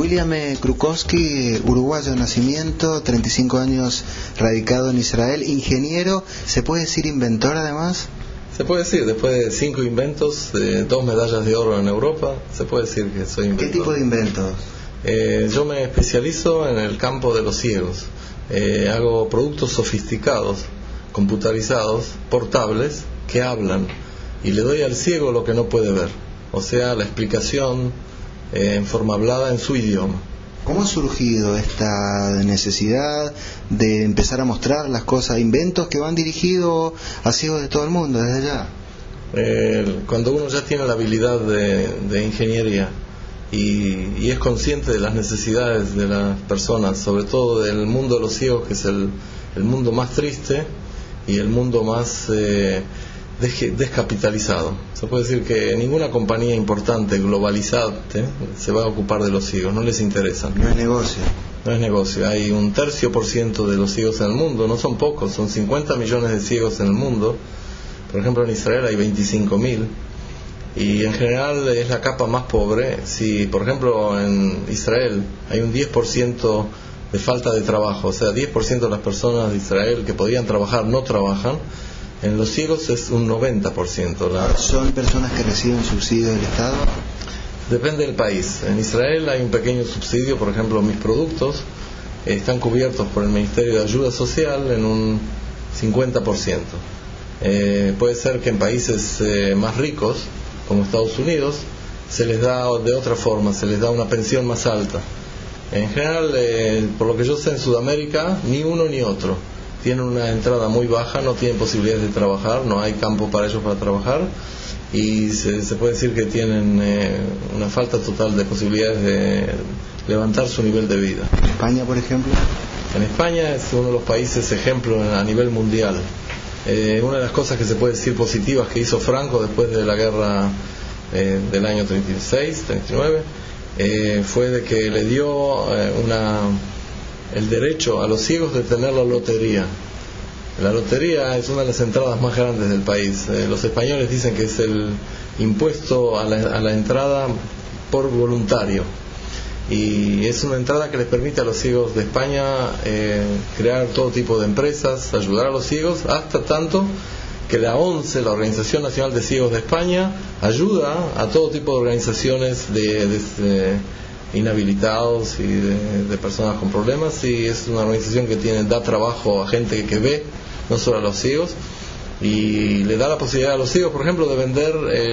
William Krukowski, uruguayo de nacimiento, 35 años radicado en Israel, ingeniero, ¿se puede decir inventor además? Se puede decir, después de 5 inventos, 2 medallas de oro en Europa, se puede decir que soy inventor. ¿Qué tipo de inventos? Yo me especializo en el campo de los ciegos. Hago productos sofisticados, computarizados, portables, que hablan, y le doy al ciego lo que no puede ver, o sea, la explicación en forma hablada en su idioma. ¿Cómo ha surgido esta necesidad de empezar a mostrar las cosas, inventos que van dirigidos a ciegos de todo el mundo, desde allá? Cuando uno ya tiene la habilidad de ingeniería y es consciente de las necesidades de las personas, sobre todo del mundo de los ciegos, que es el mundo más triste y el mundo más descapitalizado. Se puede decir que ninguna compañía importante, globalizante, se va a ocupar de los ciegos, no les interesa. No es negocio. No es negocio. Hay 1/3% de los ciegos en el mundo, no son pocos, son 50 millones de ciegos en el mundo. Por ejemplo, en Israel hay 25.000, y en general es la capa más pobre. Si, por ejemplo, en Israel hay un 10% de falta de trabajo, o sea, 10% de las personas de Israel que podían trabajar no trabajan, en los ciegos es un 90%. ¿Son personas que reciben subsidio del Estado? Depende del país. En Israel hay un pequeño subsidio. Por ejemplo, mis productos están cubiertos por el Ministerio de Ayuda Social en un 50%. Puede ser que en países más ricos, como Estados Unidos, se les da de otra forma, se les da una pensión más alta. En general, por lo que yo sé, en Sudamérica, ni uno ni otro. Tienen una entrada muy baja, no tienen posibilidades de trabajar, no hay campo para ellos para trabajar, y se puede decir que tienen una falta total de posibilidades de levantar su nivel de vida. ¿En España, por ejemplo? En España es uno de los países ejemplo a nivel mundial. Una de las cosas que se puede decir positivas que hizo Franco después de la guerra del año 36, 39, fue de que le dio el derecho a los ciegos de tener la lotería. La lotería es una de las entradas más grandes del país. Los españoles dicen que es el impuesto a la entrada por voluntario, y es una entrada que les permite a los ciegos de España crear todo tipo de empresas, ayudar a los ciegos, hasta tanto que la ONCE, la Organización Nacional de Ciegos de España, ayuda a todo tipo de organizaciones de inhabilitados y de personas con problemas, y es una organización que da trabajo a gente que ve, no solo a los ciegos, y le da la posibilidad a los ciegos, por ejemplo, de vender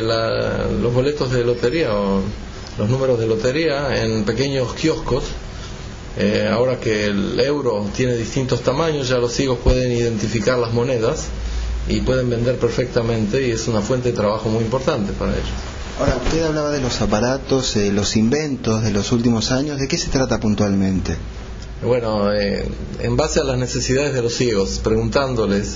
los boletos de lotería o los números de lotería en pequeños kioscos. Ahora que el euro tiene distintos tamaños, ya los ciegos pueden identificar las monedas y pueden vender perfectamente, y es una fuente de trabajo muy importante para ellos. Ahora, usted hablaba de los aparatos, los inventos de los últimos años. ¿De qué se trata puntualmente? Bueno, en base a las necesidades de los ciegos, preguntándoles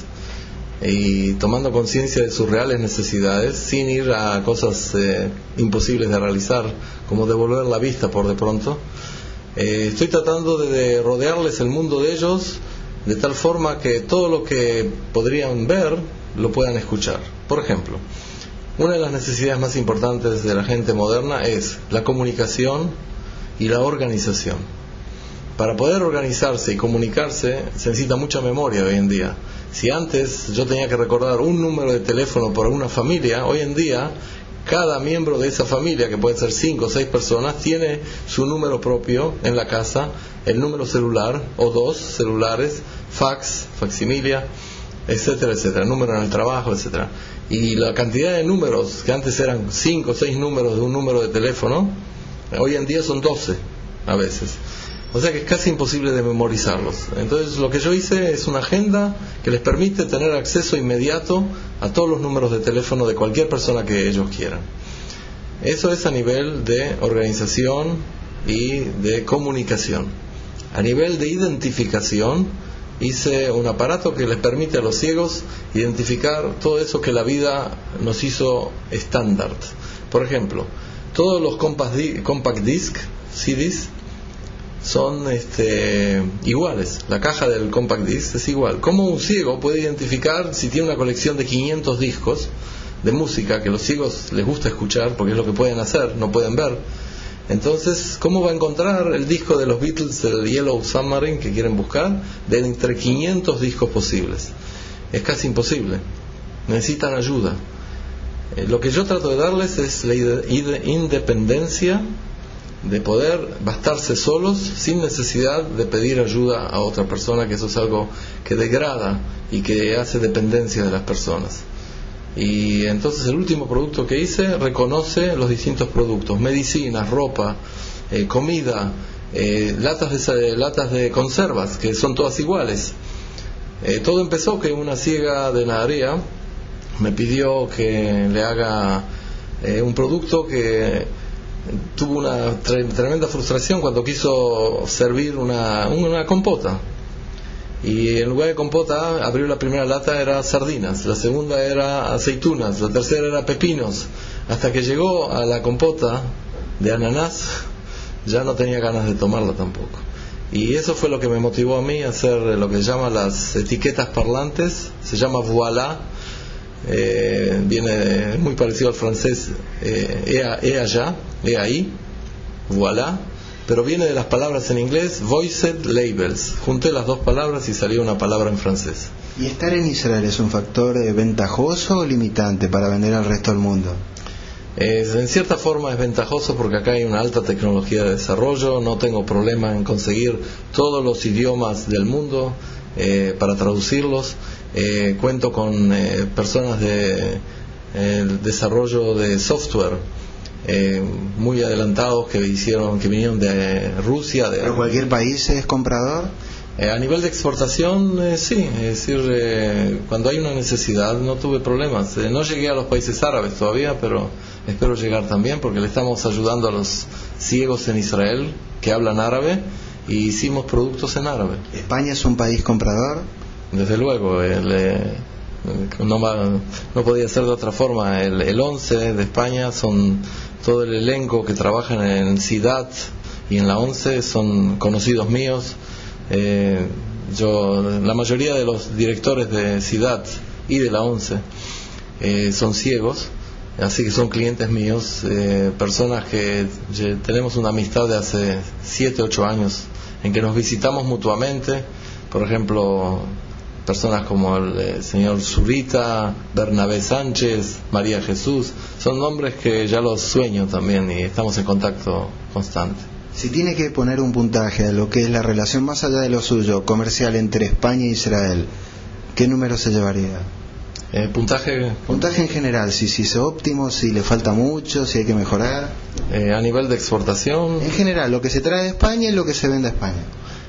y tomando conciencia de sus reales necesidades, sin ir a cosas imposibles de realizar, como devolver la vista por de pronto, estoy tratando de rodearles el mundo de ellos de tal forma que todo lo que podrían ver lo puedan escuchar. Por ejemplo, una de las necesidades más importantes de la gente moderna es la comunicación y la organización. Para poder organizarse y comunicarse se necesita mucha memoria hoy en día. Si antes yo tenía que recordar un número de teléfono por una familia, hoy en día cada miembro de esa familia, que puede ser 5 o 6 personas, tiene su número propio en la casa, el número celular o 2 celulares, fax, facsimilia, etcétera, etcétera, número en el trabajo, etcétera. Y la cantidad de números, que antes eran 5 o 6 números de un número de teléfono, hoy en día son 12 a veces. O sea que es casi imposible de memorizarlos. Entonces lo que yo hice es una agenda que les permite tener acceso inmediato a todos los números de teléfono de cualquier persona que ellos quieran. Eso es a nivel de organización y de comunicación. A nivel de identificación, hice un aparato que les permite a los ciegos identificar todo eso que la vida nos hizo estándar. Por ejemplo, todos los compact disc, CDs, son iguales. La caja del compact disc es igual. ¿Cómo un ciego puede identificar si tiene una colección de 500 discos de música que los ciegos les gusta escuchar, porque es lo que pueden hacer, no pueden ver? Entonces, ¿cómo va a encontrar el disco de los Beatles, el Yellow Submarine, que quieren buscar? De entre 500 discos posibles. Es casi imposible. Necesitan ayuda. Lo que yo trato de darles es la independencia de poder bastarse solos sin necesidad de pedir ayuda a otra persona, que eso es algo que degrada y que hace dependencia de las personas. Y entonces el último producto que hice reconoce los distintos productos: medicinas, ropa, comida, latas de conservas, que son todas iguales. Todo empezó que una ciega de Nahariya me pidió que le haga un producto que tuvo una tremenda frustración cuando quiso servir una compota. Y en lugar de compota abrió la primera lata, era sardinas, la segunda era aceitunas, la tercera era pepinos, hasta que llegó a la compota de ananás. Ya no tenía ganas de tomarla tampoco. Y eso fue lo que me motivó a mí a hacer lo que se llama las etiquetas parlantes. Se llama voilà, viene muy parecido al francés ahí, voilà, pero viene de las palabras en inglés voiced labels. Junté las dos palabras y salió una palabra en francés. ¿Y estar en Israel es un factor ventajoso o limitante para vender al resto del mundo? En cierta forma es ventajoso porque acá hay una alta tecnología de desarrollo. No tengo problema en conseguir todos los idiomas del mundo para traducirlos. Cuento con personas de desarrollo de software muy adelantados que vinieron de Rusia. ¿Pero cualquier país es comprador? A nivel de exportación, sí, es decir, cuando hay una necesidad no tuve problemas. No llegué a los países árabes todavía, pero espero llegar también, porque le estamos ayudando a los ciegos en Israel que hablan árabe y hicimos productos en árabe. ¿España es un país comprador? Desde luego, no podía ser de otra forma. El 11 de España son todo el elenco que trabajan en Ciudad y en la 11 son conocidos míos. La mayoría de los directores de Ciudad y de la 11 son ciegos, así que son clientes míos, personas que tenemos una amistad de hace 7-8 años en que nos visitamos mutuamente. Por ejemplo, personas como el señor Zurita, Bernabé Sánchez, María Jesús, son nombres que ya los sueño también y estamos en contacto constante. Si tiene que poner un puntaje a lo que es la relación más allá de lo suyo, comercial, entre España e Israel, ¿qué número se llevaría? Puntaje en general, si es óptimo, si le falta mucho, si hay que mejorar. A nivel de exportación, en general, lo que se trae de España y lo que se vende a España.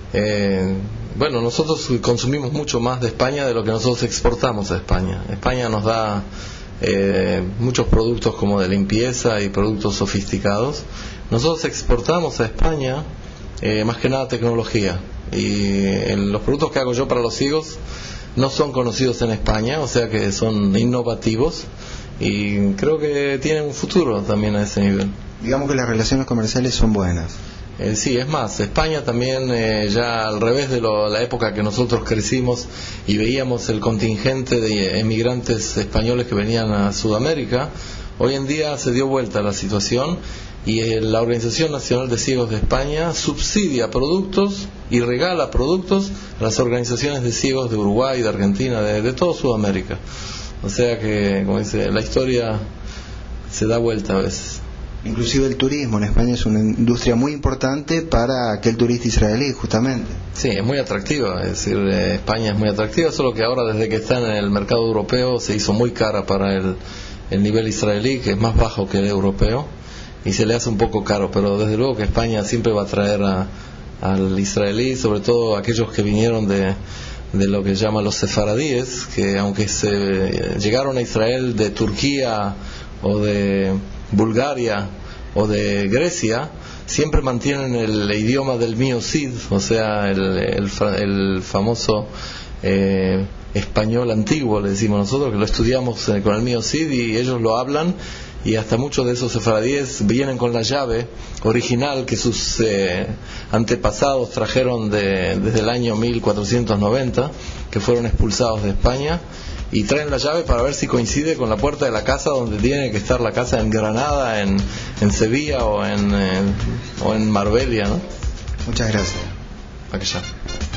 Bueno, nosotros consumimos mucho más de España de lo que nosotros exportamos a España. España nos da muchos productos como de limpieza y productos sofisticados. Nosotros exportamos a España más que nada tecnología, y los productos que hago yo para los ciegos no son conocidos en España, o sea que son innovativos y creo que tienen un futuro también a ese nivel. Digamos que las relaciones comerciales son buenas. Sí, es más, España también, ya al revés de la época que nosotros crecimos y veíamos el contingente de emigrantes españoles que venían a Sudamérica, hoy en día se dio vuelta la situación y la Organización Nacional de Ciegos de España subsidia productos y regala productos a las organizaciones de ciegos de Uruguay, de Argentina, de toda Sudamérica. O sea que, como dice, la historia se da vuelta a veces. Inclusive el turismo en España es una industria muy importante para aquel turista israelí, justamente. Sí, es muy atractiva, es decir, España es muy atractiva, solo que ahora desde que está en el mercado europeo se hizo muy cara para el nivel israelí, que es más bajo que el europeo, y se le hace un poco caro, pero desde luego que España siempre va a traer al israelí, sobre todo aquellos que vinieron de lo que llaman los sefaradíes, que aunque llegaron a Israel de Turquía o de Bulgaria o de Grecia, siempre mantienen el idioma del Mio Cid, o sea, el famoso español antiguo, le decimos nosotros, que lo estudiamos con el Mio Cid y ellos lo hablan, y hasta muchos de esos sefaradíes vienen con la llave original que sus antepasados trajeron desde el año 1490, que fueron expulsados de España, y traen la llave para ver si coincide con la puerta de la casa donde tiene que estar la casa, en Granada, en Sevilla o en Marbella, ¿no? Muchas gracias. Aquí ya.